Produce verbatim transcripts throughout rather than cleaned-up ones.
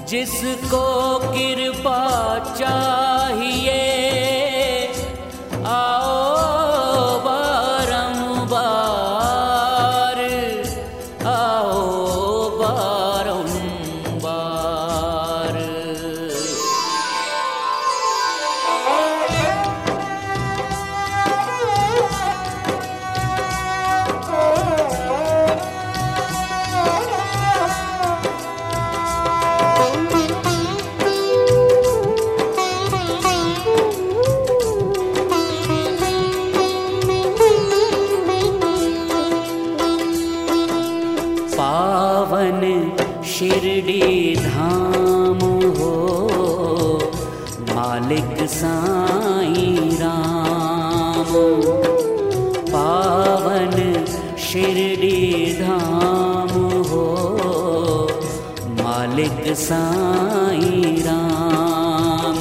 जिसको कृपा चाहिए आओ बारंबार, आओ बारंबार। पावन शिरडी धाम हो मालिक साईं राम, पावन शिरडी धाम हो मालिक साईं राम,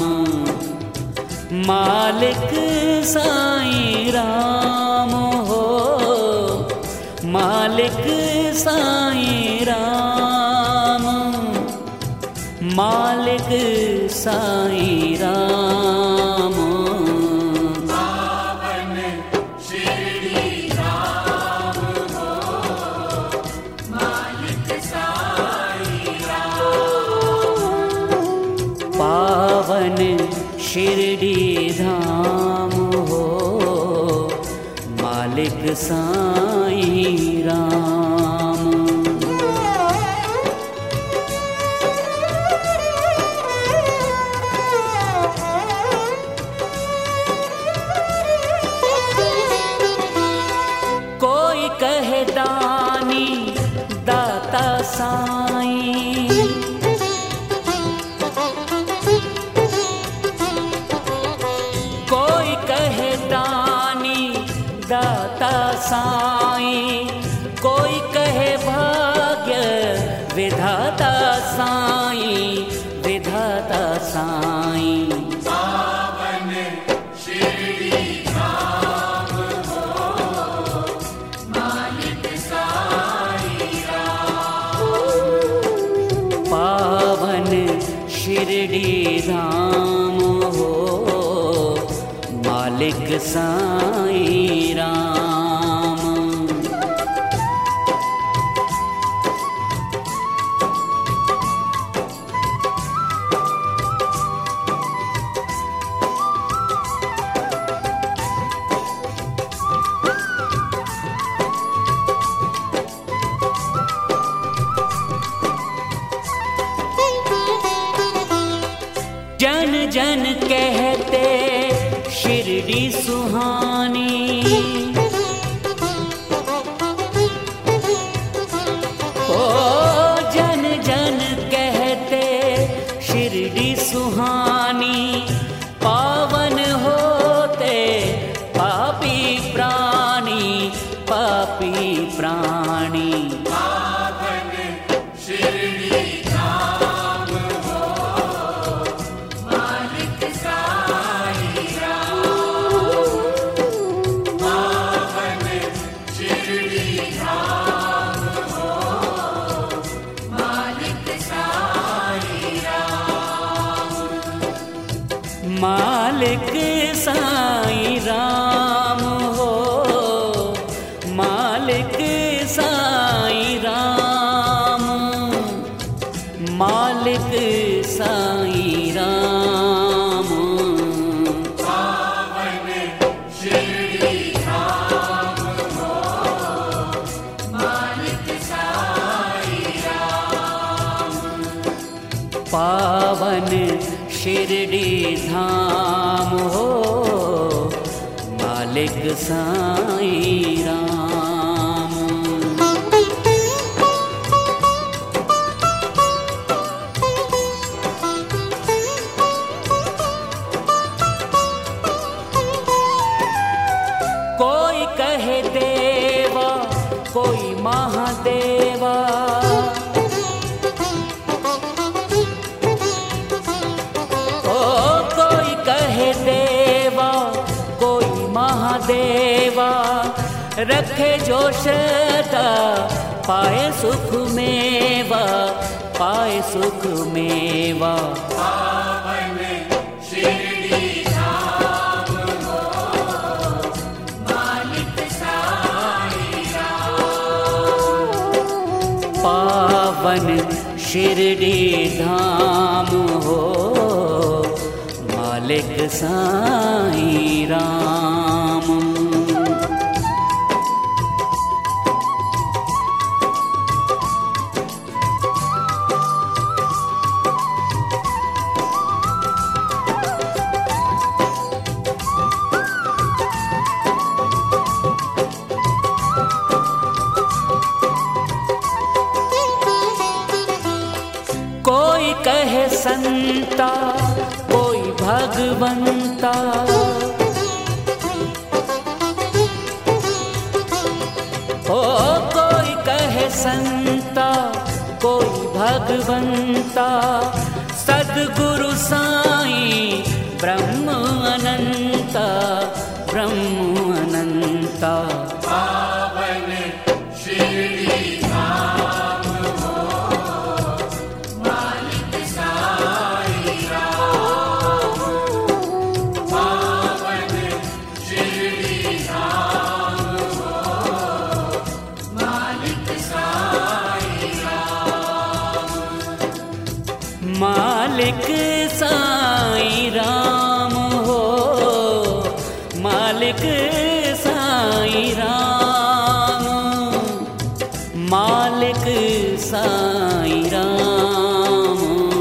मालिक साईं राम हो मालिक साईं राम, मालिक साईं राम। पावन शिरडी धाम हो मालिक साईं राम, पावन शिरडी धाम हो मालिक साईं राम। कोई कहे दानी दाता साईं, कोई कहे दानी दाता साईं, कोई कहे भाग्य विधाता साईं, विधाता साईं। पावन शिरडी धाम हो मालिक साईं राम, पावन शिरडी धाम हो मालिक साईं राम। जन जन कहते शिरडी सुहानी, ओ जन जन कहते शिरडी सुहानी, पावन होते पापी प्राणी, पापी प्राणी। पावन शिरडी धाम हो मालिक साईं राम, पावन शिरडी धाम हो मालिक साईं राम, मालिक साईं राम हो मालिक साईं राम, मालिक साईं राम। पावन शिरडी धाम हो मालिक साईं राम, पावन शिरडी धाम हो मालिक साईं राम। कोई कहे देवा कोई महादेवा, ओ कोई कहे देवा कोई महादेवा, रखे जो श्रद्धा पाए सुख मेवा, पाए सुख मेवा। पावन शिरडी धाम हो, मालिक साईं राम। पावन शिरडी धाम हो, मालिक साईं राम। कोई कहे संता, कोई भगवंता, ओ कोई कहे संता, कोई भगवंता। सद्गुरु साईं ब्रह्म अनंता, ब्रह्म अनंता। पावन शिरडी धाम हो, मालिक साईं राम। पावन शिरडी धाम हो, मालिक साईं राम। मालिक साईं राम हो, मालिक साईं राम, मालिक साईं राम।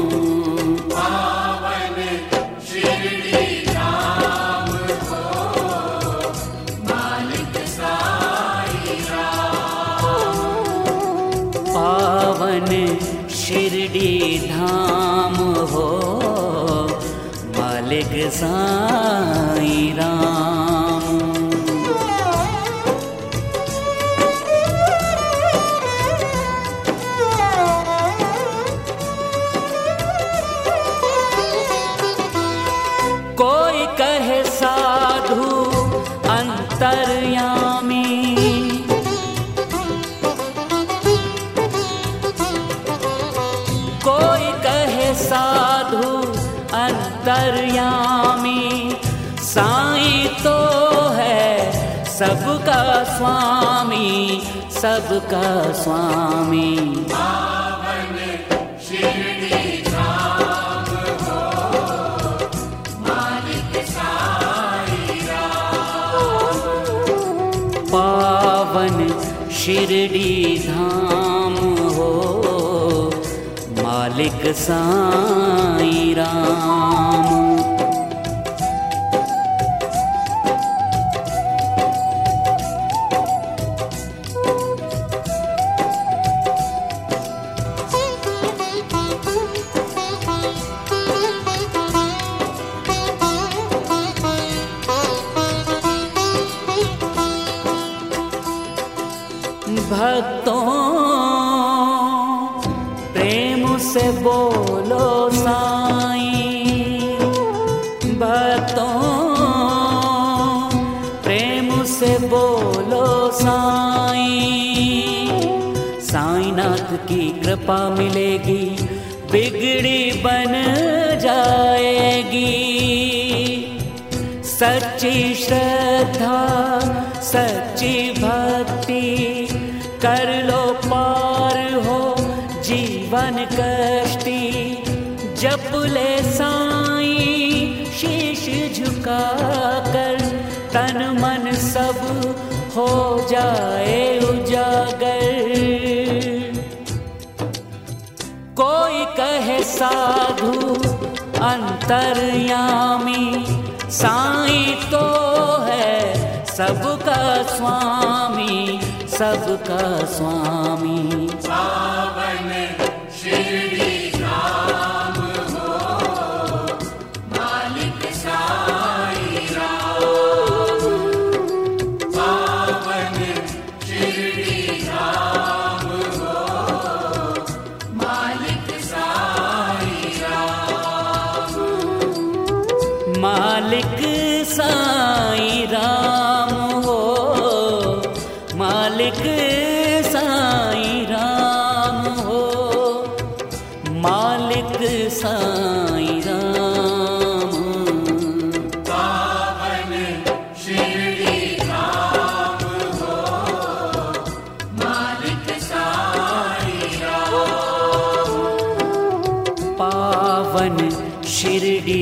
पावन शिरडी धाम हो, मालिक साईं राम। पावन शिरडी धाम हो, मालिक साईं राम। कोई कहे साधु अंतर्यामी, कोई कहे साधु अंतर्यामी। साईं तो है सबका स्वामी, सबका स्वामी। पावन शिरडी धाम हो, मालिक साईं राम। पावन शिरडी धाम हो, मालिक साईं राम। भक्तों प्रेम से बोलो साईं, भक्तों प्रेम से बोलो साईं। साईंनाथ की कृपा मिलेगी, बिगड़ी बन जाएगी। सच्ची श्रद्धा सच्ची भक्ति, कर लो पार हो जीवन कष्टी। जप ले साईं शीश झुका कर, तन मन सब हो जाए उजागर। कोई कहे साधु अंतर्यामी, साईं तो है सबका स्वामी, सबका स्वामी। पावन शिरडी धाम हो, मालिक साईं राम। पावन शिरडी धाम हो, मालिक साईं राम। मालिक साईं राम हो, मालिक साईं पावन शिरडी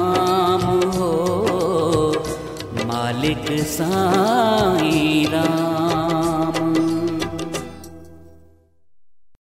धाम हो, मालिक साईं राम।